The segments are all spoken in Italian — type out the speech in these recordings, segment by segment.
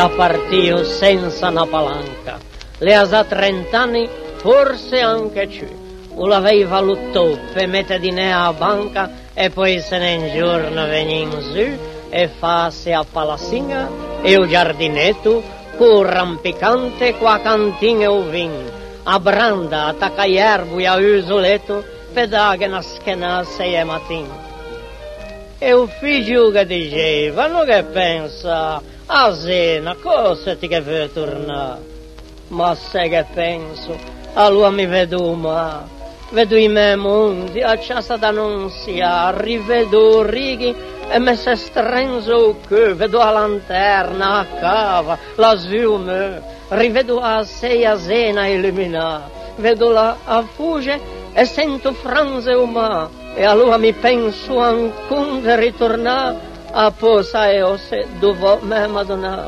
a partito senza una palanca. Le ha già 30 anni, forse anche più. O l'avevi valutato per mettere dinero a banca e poi se ne un giorno veniva su e farsi a palassinga e il giardinetto con rampicante qua cantina o vin. A branda, attacca erbo e a usoletto per dare una schena a 6 mattina. E il figlio che diceva, non che pensa, a cena, cosa ti che vuoi tornare? Ma sai che penso, allora mi vedo ma, vedo i miei mondi, a casa d'annunzia, rivedo righi e mi si strenzo che, vedo la lanterna, a cava, la zume, rivedo a 6 a cena illuminata, vedo la a fugge e sento franze umane. E allora mi penso ancora di ritornare a posa e osse dove me Madonna.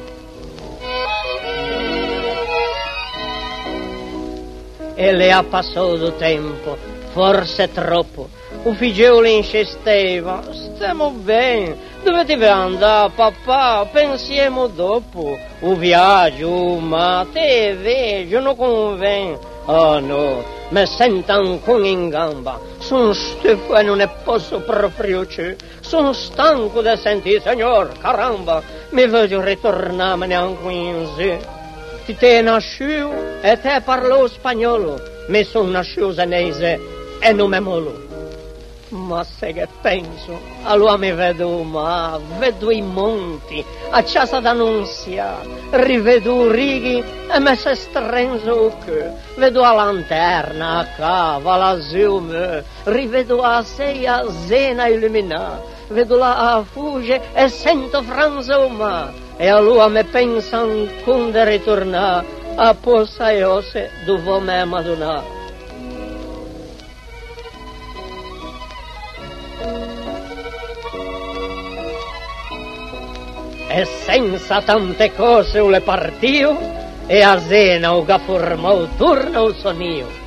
E le ha passato tempo, forse troppo. Il figliolo insisteva, stiamo bene, dove ti vuoi andare papà, pensiamo dopo. Il viaggio, ma te vedo, non conviene. Oh no, mi sento ancora in gamba, sono stufo e non ne posso proprio più, sono stanco di sentire, signor, caramba, mi voglio ritornare ancora in sé. Ti te nasciuto e te parlo spagnolo, mi sono nasciuto senese e non me molo. Ma sai che penso, allora mi vedo ma, vedo i monti, a casa d'annunzia, rivedo righi e mi si strenzo che, vedo la lanterna, a cava, la zume, rivedo a 6 a cena illuminata, vedo la a fugge e sento franza ma, e allora mi penso ancora di ritornare a posa e osse dove me Madonna. E senza tante cose le partio e a cena o che formò turno o sonio.